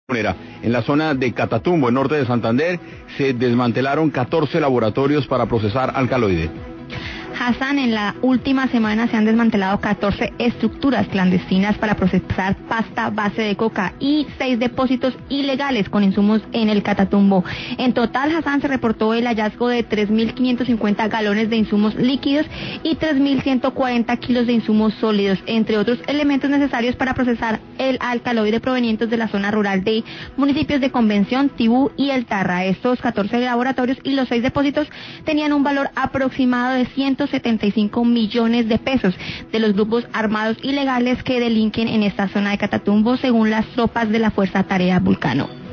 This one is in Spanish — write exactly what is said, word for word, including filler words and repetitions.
En la zona de Catatumbo, en norte de Santander, se desmantelaron catorce laboratorios para procesar alcaloide. Hassan, en la última semana se han desmantelado catorce estructuras clandestinas para procesar pasta base de coca y seis depósitos ilegales con insumos en el Catatumbo. En total, Hassan, se reportó el hallazgo de tres mil quinientos cincuenta galones de insumos líquidos y tres mil ciento cuarenta kilos de insumos sólidos, entre otros elementos necesarios para procesar el alcaloide provenientes de la zona rural de municipios de Convención, Tibú y El Tarra. Estos catorce laboratorios y los seis depósitos tenían un valor aproximado de ciento setenta y cinco millones de pesos de los grupos armados ilegales que delinquen en esta zona de Catatumbo, según las tropas de la Fuerza Tarea Vulcano.